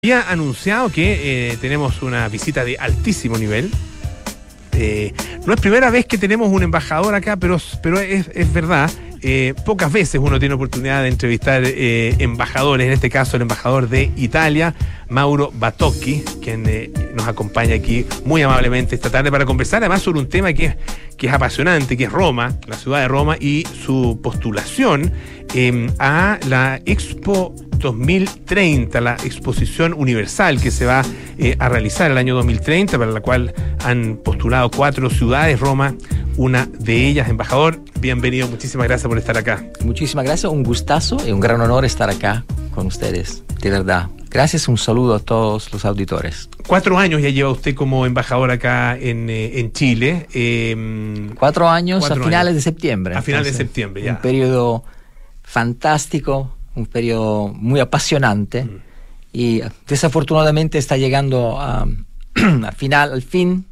Había anunciado que tenemos una visita de altísimo nivel. No es primera vez que tenemos un embajador acá, pero es verdad. Pocas veces uno tiene oportunidad de entrevistar embajadores, en este caso el embajador de Italia, Mauro Batocchi, quien nos acompaña aquí muy amablemente esta tarde para conversar además sobre un tema que es apasionante, que es Roma, la ciudad de Roma y su postulación a la Expo 2030, la exposición universal que se va a realizar el año 2030, para la cual han postulado 4 ciudades, Roma, una de ellas. Embajador, bienvenido, muchísimas gracias por estar acá. Muchísimas gracias, un gustazo y un gran honor estar acá con ustedes, de verdad. Gracias, un saludo a todos los auditores. 4 años ya lleva usted como embajador acá en Chile. 4 años a finales de septiembre. A finales de septiembre, ya. Un periodo fantástico, un periodo muy apasionante y desafortunadamente está llegando al fin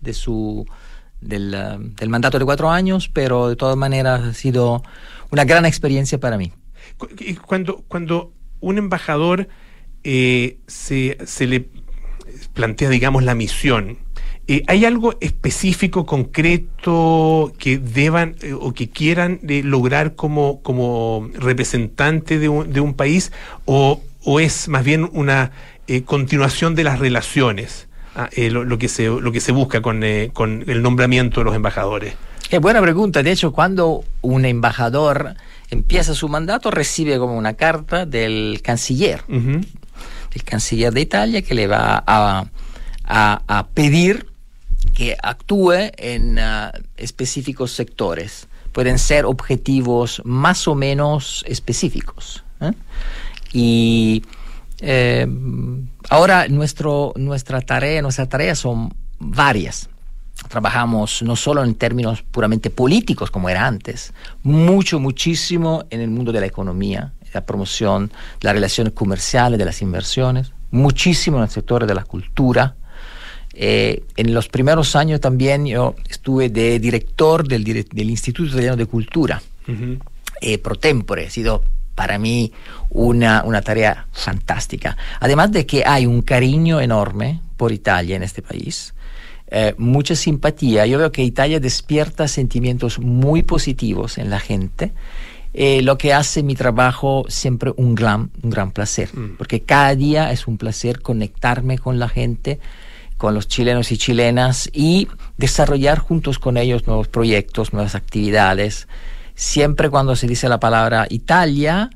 del mandato de 4 años, pero de todas maneras ha sido una gran experiencia para mí. Cuando un embajador se le plantea, digamos, la misión, ¿hay algo específico, concreto que deban o que quieran lograr como representante de un país o es más bien una continuación de las relaciones, lo que se busca con el nombramiento de los embajadores? Qué buena pregunta. De hecho, cuando un embajador empieza su mandato, recibe como una carta del canciller, del canciller de Italia, que le va a pedir que actúe en específicos sectores. Pueden ser objetivos más o menos específicos. Y ahora nuestra tarea son varias. Trabajamos no solo en términos puramente políticos como era antes, muchísimo en el mundo de la economía, la promoción de las relaciones comerciales, de las inversiones, muchísimo en el sector de la cultura. En los primeros años también yo estuve de director del Instituto Italiano de Cultura, pro tempore. Ha sido para mí una tarea fantástica. Además de que hay un cariño enorme por Italia en este país, mucha simpatía. Yo veo que Italia despierta sentimientos muy positivos en la gente, lo que hace mi trabajo siempre un gran placer, porque cada día es un placer conectarme con la gente, con los chilenos y chilenas y desarrollar juntos con ellos nuevos proyectos, nuevas actividades. Siempre cuando se dice la palabra Italia,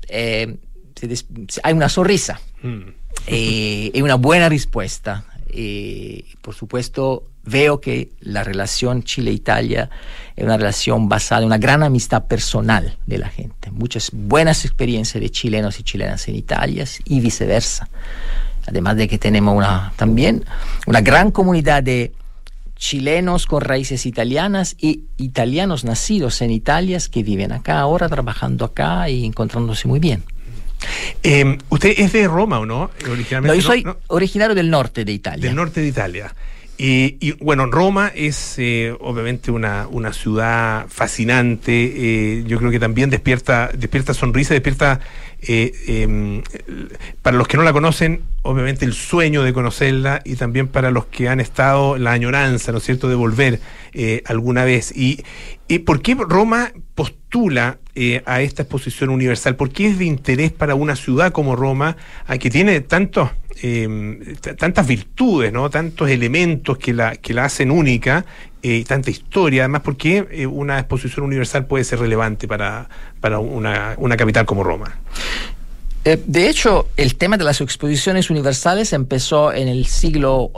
hay una sonrisa y una buena respuesta. Por supuesto, veo que la relación Chile-Italia es una relación basada en una gran amistad personal de la gente. Muchas buenas experiencias de chilenos y chilenas en Italia y viceversa. Además de que tenemos también una gran comunidad de chilenos con raíces italianas y italianos nacidos en Italia que viven acá ahora, trabajando acá y encontrándose muy bien. ¿Usted es de Roma o no? Originalmente, no, yo soy originario del norte de Italia. Del norte de Italia. Y bueno, Roma es obviamente una ciudad fascinante. Yo creo que también despierta sonrisa, despierta para los que no la conocen, obviamente el sueño de conocerla, y también para los que han estado la añoranza, ¿no es cierto?, de volver alguna vez. ¿Y por qué Roma postula a esta exposición universal? ¿Por qué es de interés para una ciudad como Roma, que tiene tantas virtudes, ¿no?, tantos elementos que la hacen única, tanta historia? Además, ¿por qué una exposición universal puede ser relevante para una capital como Roma? De hecho, el tema de las exposiciones universales empezó en el siglo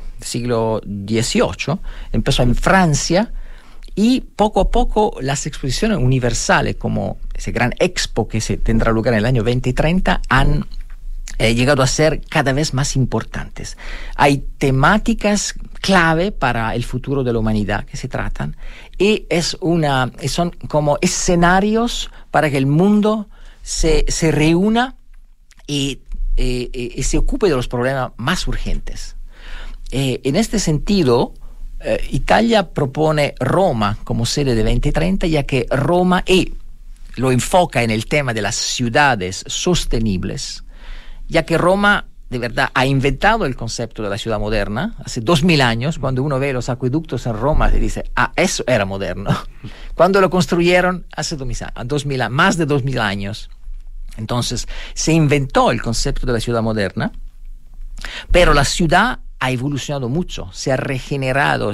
XVIII, empezó en Francia, y poco a poco las exposiciones universales, como ese gran expo que se tendrá lugar en el año 2030, han llegado a ser cada vez más importantes. Hay temáticas clave para el futuro de la humanidad que se tratan, y son como escenarios para que el mundo se reúna y se ocupe de los problemas más urgentes. En este sentido, Italia propone Roma como sede de 2030, ya que Roma lo enfoca en el tema de las ciudades sostenibles, ya que Roma de verdad ha inventado el concepto de la ciudad moderna hace 2000 años. Cuando uno ve los acueductos en Roma se dice, eso era moderno. Cuando lo construyeron hace 2000, más de 2000 años. Entonces se inventó el concepto de la ciudad moderna, pero la ciudad ha evolucionado mucho, se ha regenerado,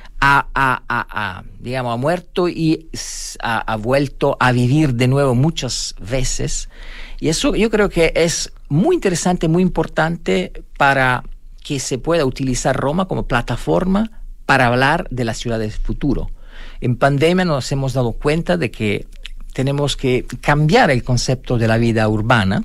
digamos, ha muerto y ha vuelto a vivir de nuevo muchas veces. Y eso yo creo que es muy interesante, muy importante para que se pueda utilizar Roma como plataforma para hablar de la ciudad del futuro. En pandemia nos hemos dado cuenta de que tenemos que cambiar el concepto de la vida urbana.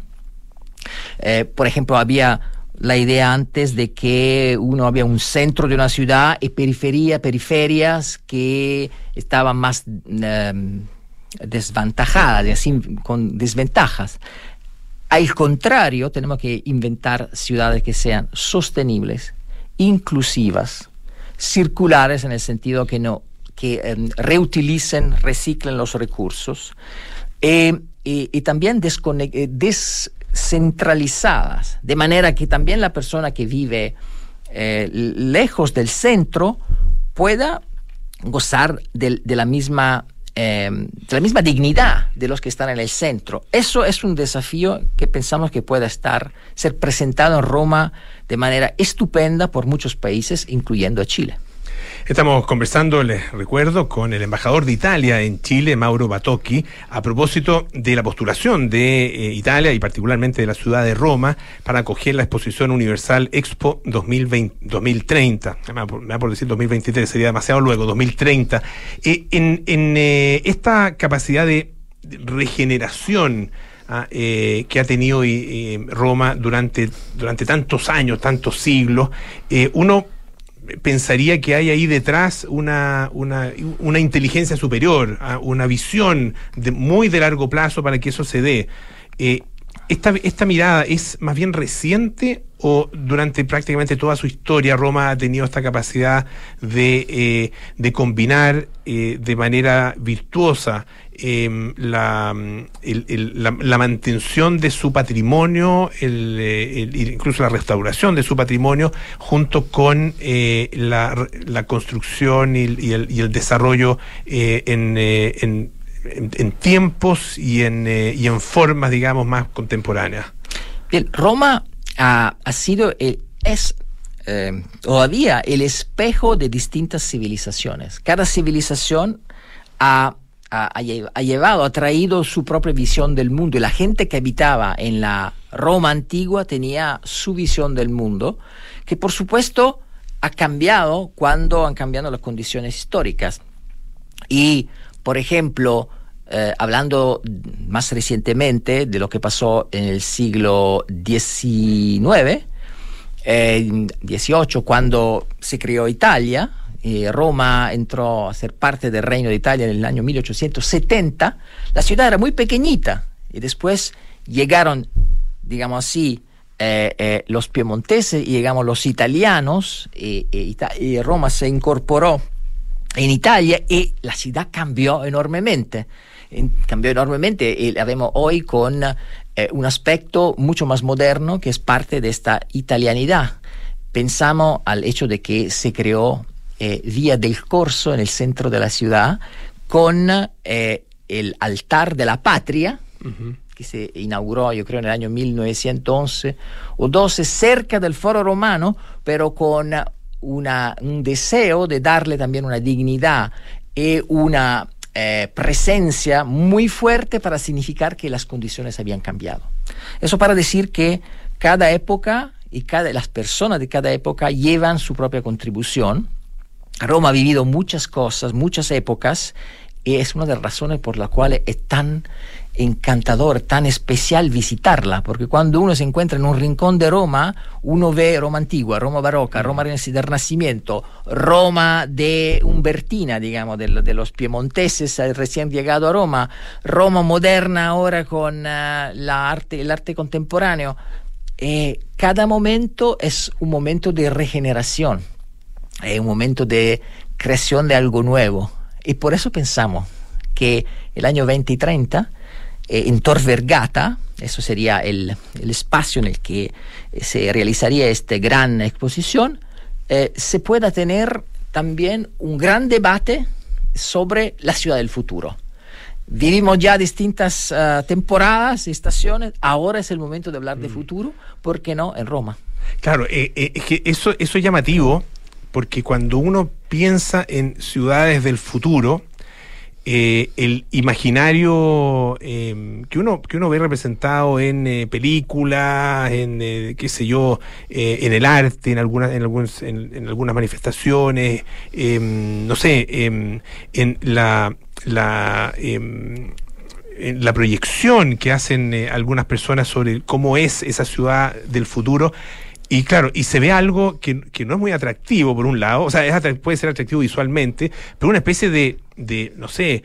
Por ejemplo, había la idea antes de que había un centro de una ciudad y periferias que estaban más desventajadas, con desventajas. Al contrario, tenemos que inventar ciudades que sean sostenibles, inclusivas, circulares en el sentido que reutilicen, reciclen los recursos, y también descentralizadas, de manera que también la persona que vive lejos del centro pueda gozar de la misma dignidad de los que están en el centro. Eso es un desafío que pensamos que pueda ser presentado en Roma de manera estupenda por muchos países, incluyendo a Chile. Estamos conversando, les recuerdo, con el embajador de Italia en Chile, Mauro Batocchi, a propósito de la postulación de Italia y particularmente de la ciudad de Roma para acoger la Exposición Universal Expo 2030. Me da por decir 2023, sería demasiado luego, 2030. En esta capacidad de regeneración que ha tenido Roma durante tantos años, tantos siglos, uno pensaría que hay ahí detrás una inteligencia superior, una visión muy de largo plazo para que eso se dé. ¿Esta mirada es más bien reciente o durante prácticamente toda su historia Roma ha tenido esta capacidad de combinar de manera virtuosa la mantención de su patrimonio, incluso la restauración de su patrimonio, junto con la construcción y el desarrollo en tiempos y en formas, digamos, más contemporáneas? Bien, Roma ha sido todavía el espejo de distintas civilizaciones. Cada civilización ha traído su propia visión del mundo, y la gente que habitaba en la Roma antigua tenía su visión del mundo, que por supuesto ha cambiado cuando han cambiado las condiciones históricas. Y, por ejemplo, hablando más recientemente de lo que pasó en el siglo XIX, XVIII, cuando se creó Italia, Roma entró a ser parte del Reino de Italia en el año 1870, la ciudad era muy pequeñita, y después llegaron, digamos así, los piemonteses y llegamos los italianos, y Roma se incorporó en Italia y la ciudad cambió enormemente. Y la vemos hoy con un aspecto mucho más moderno que es parte de esta italianidad. Pensamos al hecho de que se creó Vía del Corso en el centro de la ciudad con el altar de la patria, que se inauguró, yo creo, en el año 1911 o 12, cerca del Foro Romano, pero con un deseo de darle también una dignidad y una presencia muy fuerte para significar que las condiciones habían cambiado. Eso para decir que cada época y las personas de cada época llevan su propia contribución. Roma ha vivido muchas cosas, muchas épocas, y es una de las razones por las cuales es tan encantador, tan especial visitarla, porque cuando uno se encuentra en un rincón de Roma, uno ve Roma antigua, Roma barroca, Roma del Renacimiento, Roma de Umbertina, digamos, de los piemonteses recién llegado a Roma, Roma moderna ahora con el arte contemporáneo. Cada momento es un momento de regeneración, es un momento de creación de algo nuevo, y por eso pensamos que el año 2030 en Tor Vergata, eso sería el espacio en el que se realizaría esta gran exposición, se pueda tener también un gran debate sobre la ciudad del futuro. Vivimos ya distintas temporadas, estaciones, ahora es el momento de hablar de futuro, ¿por qué no en Roma? Claro, es que eso es llamativo, porque cuando uno piensa en ciudades del futuro, el imaginario que uno ve representado en películas, en qué sé yo, en el arte, en algunas manifestaciones, no sé, en la proyección que hacen algunas personas sobre cómo es esa ciudad del futuro. Y claro, y se ve algo que no es muy atractivo por un lado, o sea, puede ser atractivo visualmente, pero una especie de no sé,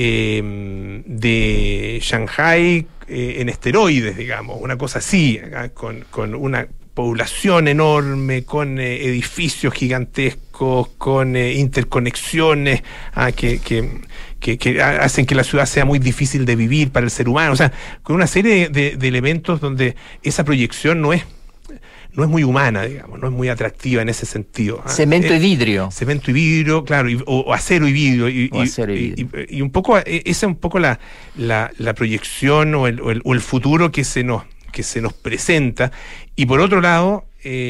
de Shanghai en esteroides, digamos, una cosa así, con una población enorme, con edificios gigantescos, con interconexiones que hacen que la ciudad sea muy difícil de vivir para el ser humano, o sea, con una serie de elementos donde esa proyección no es muy humana, digamos, no es muy atractiva en ese sentido. Cemento y vidrio. Cemento y vidrio, claro, o acero y vidrio. Y un poco, esa es un poco la proyección o el futuro que se nos presenta. Y por otro lado,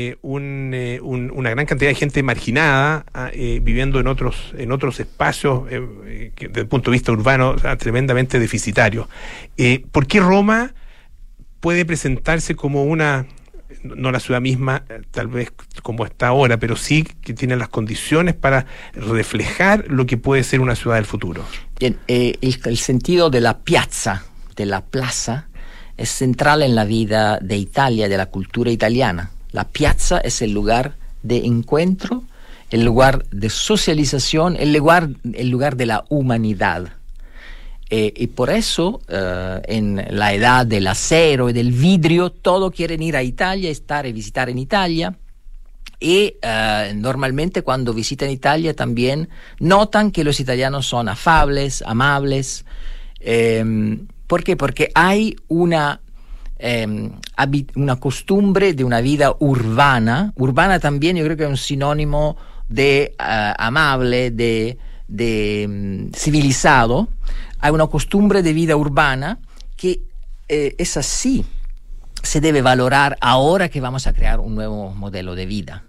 una gran cantidad de gente marginada, viviendo en otros espacios que desde el punto de vista urbano, o sea, tremendamente deficitarios. ¿Por qué Roma puede presentarse como no la ciudad misma, tal vez como está ahora, pero sí que tiene las condiciones para reflejar lo que puede ser una ciudad del futuro? Bien, el sentido de la piazza, de la plaza, es central en la vida de Italia, de la cultura italiana. La piazza es el lugar de encuentro, el lugar de socialización, el lugar de la humanidad. Y por eso, en la edad del acero y del vidrio, todos quieren ir a Italia, estar y visitar en Italia. Y normalmente cuando visitan Italia también notan que los italianos son afables, amables. ¿Por qué? Porque hay una costumbre de una vida urbana. Urbana también yo creo que es un sinónimo de amable, de civilizado. Hay una costumbre de vida urbana que es así, se debe valorar ahora que vamos a crear un nuevo modelo de vida.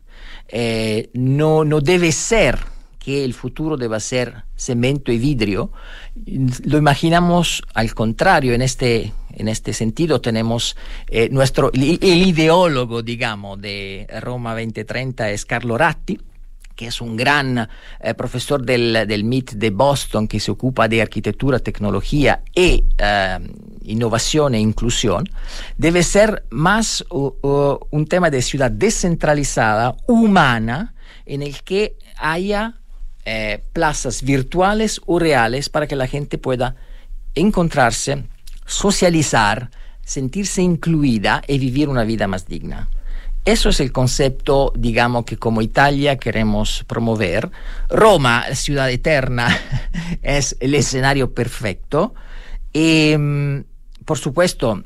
No debe ser que el futuro deba ser cemento y vidrio. Lo imaginamos al contrario. En este sentido tenemos el ideólogo, digamos, de Roma 2030 es Carlo Ratti, que es un gran profesor del MIT de Boston, que se ocupa de arquitectura, tecnología e innovación e inclusión. Debe ser más un tema de ciudad descentralizada, humana, en el que haya plazas virtuales o reales para que la gente pueda encontrarse, socializar, sentirse incluida y vivir una vida más digna. Eso es el concepto, digamos, que como Italia queremos promover. Roma, ciudad eterna, es el escenario perfecto. Y, por supuesto,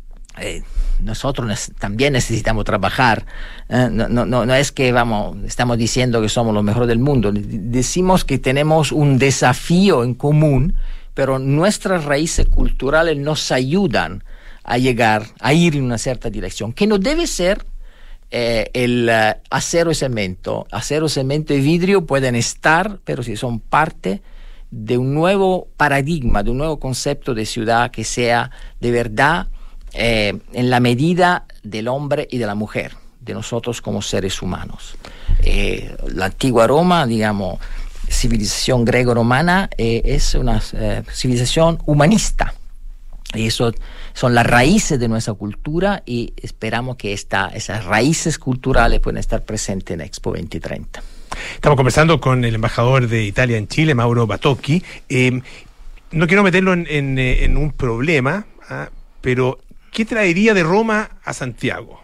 nosotros también necesitamos trabajar. No es que estamos diciendo que somos los mejores del mundo. Decimos que tenemos un desafío en común, pero nuestras raíces culturales nos ayudan a ir en una cierta dirección, que no debe ser el acero y cemento. Acero, cemento y vidrio pueden estar, pero si son parte de un nuevo paradigma, de un nuevo concepto de ciudad que sea de verdad en la medida del hombre y de la mujer, de nosotros como seres humanos. La antigua Roma, digamos, civilización greco-romana, es una civilización humanista. Y eso son las raíces de nuestra cultura y esperamos que esas raíces culturales puedan estar presentes en Expo 2030. Estamos conversando con el embajador de Italia en Chile, Mauro Batocchi. No quiero meterlo en un problema, pero ¿qué traería de Roma a Santiago?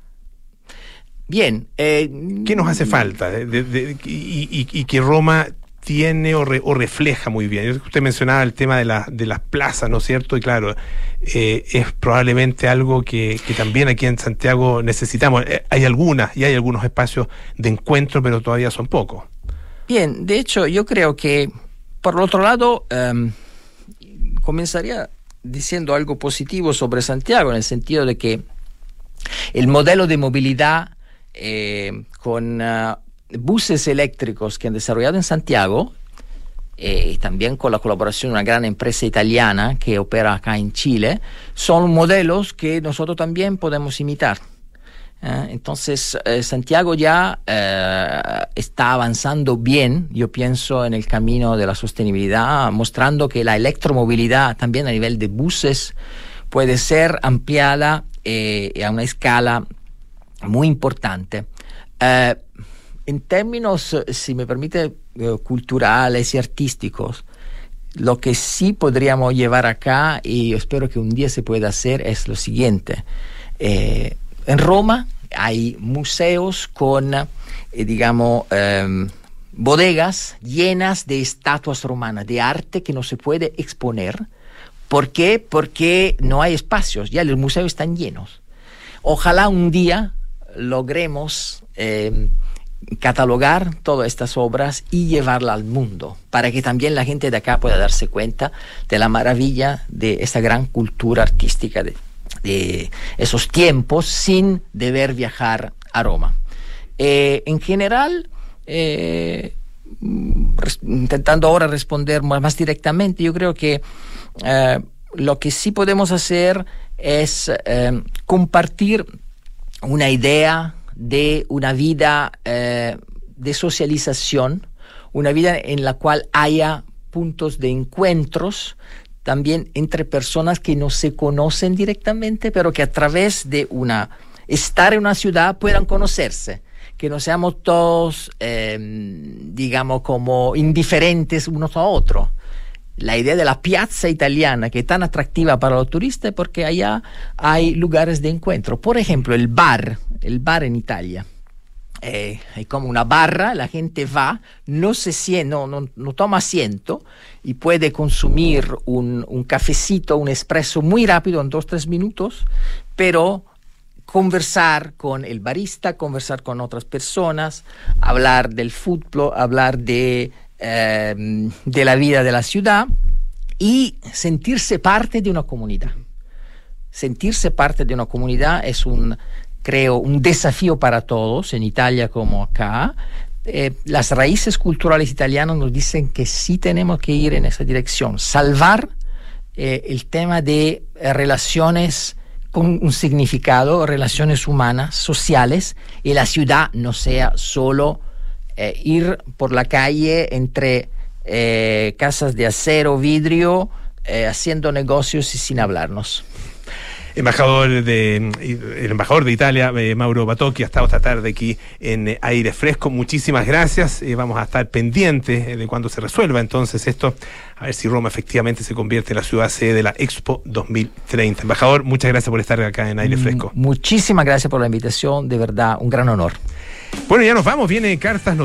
Bien. ¿Qué nos hace falta? Y que Roma tiene o refleja muy bien. Usted mencionaba el tema de las plazas, ¿no es cierto? Y claro, es probablemente algo que también aquí en Santiago necesitamos. Hay algunos espacios de encuentro, pero todavía son pocos. Bien, de hecho, yo creo que, por el otro lado, comenzaría diciendo algo positivo sobre Santiago, en el sentido de que el modelo de movilidad con buses eléctricos que han desarrollado en Santiago, también con la colaboración de una gran empresa italiana que opera acá en Chile, son modelos que nosotros también podemos imitar. Entonces, Santiago ya está avanzando bien, yo pienso, en el camino de la sostenibilidad, mostrando que la electromovilidad también a nivel de buses puede ser ampliada a una escala muy importante. En términos, si me permite, culturales y artísticos, lo que sí podríamos llevar acá, y espero que un día se pueda hacer, es lo siguiente. En Roma hay museos con, bodegas llenas de estatuas romanas, de arte que no se puede exponer. ¿Por qué? Porque no hay espacios, ya los museos están llenos. Ojalá un día logremos catalogar todas estas obras y llevarlas al mundo, para que también la gente de acá pueda darse cuenta de la maravilla de esta gran cultura artística de esos tiempos, sin deber viajar a Roma. En general, intentando ahora responder más directamente, yo creo que lo que sí podemos hacer es compartir una idea de una vida de socialización, una vida en la cual haya puntos de encuentros también entre personas que no se conocen directamente, pero que a través de estar en una ciudad puedan conocerse, que no seamos todos, como indiferentes unos a otros. La idea de la piazza italiana, que es tan atractiva para los turistas, porque allá hay lugares de encuentro. Por ejemplo, el bar en Italia. Hay como una barra, la gente va, no toma asiento y puede consumir un cafecito, un espresso muy rápido en 2-3 minutos, pero conversar con el barista, conversar con otras personas, hablar del fútbol, hablar de la vida de la ciudad y sentirse parte de una comunidad. Sentirse parte de una comunidad es creo, un desafío para todos, en Italia como acá. Las raíces culturales italianas nos dicen que sí tenemos que ir en esa dirección, salvar el tema de relaciones con un significado, relaciones humanas, sociales, y la ciudad no sea solo ir por la calle entre casas de acero, vidrio, haciendo negocios y sin hablarnos. El embajador de Italia, Mauro Batocchi, ha estado esta tarde aquí en Aire Fresco. Muchísimas gracias. Vamos a estar pendientes de cuando se resuelva entonces esto, a ver si Roma efectivamente se convierte en la ciudad sede de la Expo 2030. Embajador, muchas gracias por estar acá en Aire Fresco. Muchísimas gracias por la invitación, de verdad, un gran honor. Bueno, ya nos vamos, viene Cartas